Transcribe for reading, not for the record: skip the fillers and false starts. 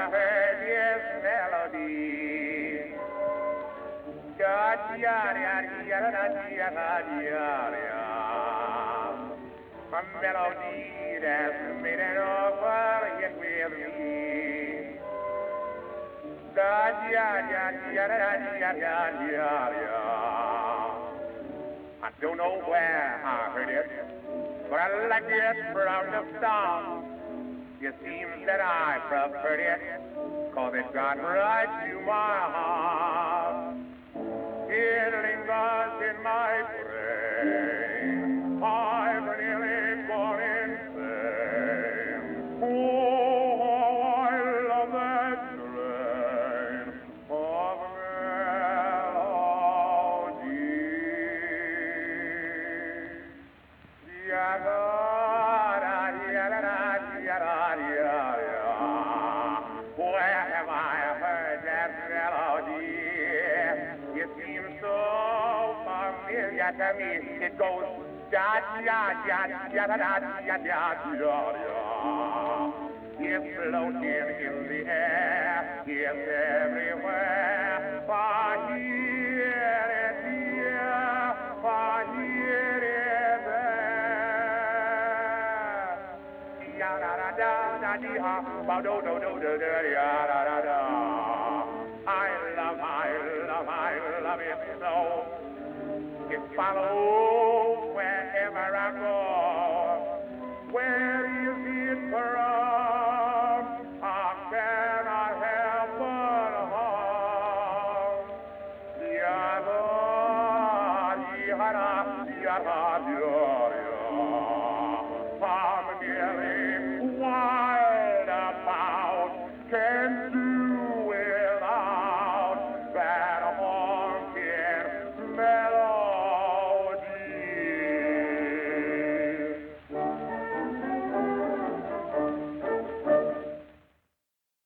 I heard this melody. A melody that's made it over yet with me. I don't know where I heard it, but I like it from the start. It seems that I preferred it, 'cause it got right to my heart. It lingers in my brain. I've nearly gone insane. Oh, I love that strain of melody. Where have I heard that melody? It seems so familiar to me. It goes da da da da da da da da da. It's floating in the air. It's everywhere. For here and here, for here and there. Da da da da da da. Ba do do do do do da da da da. I love it so. It follows wherever I go. Where is it from? How can I help but hum? Ya da, ya da, ya da, ya da.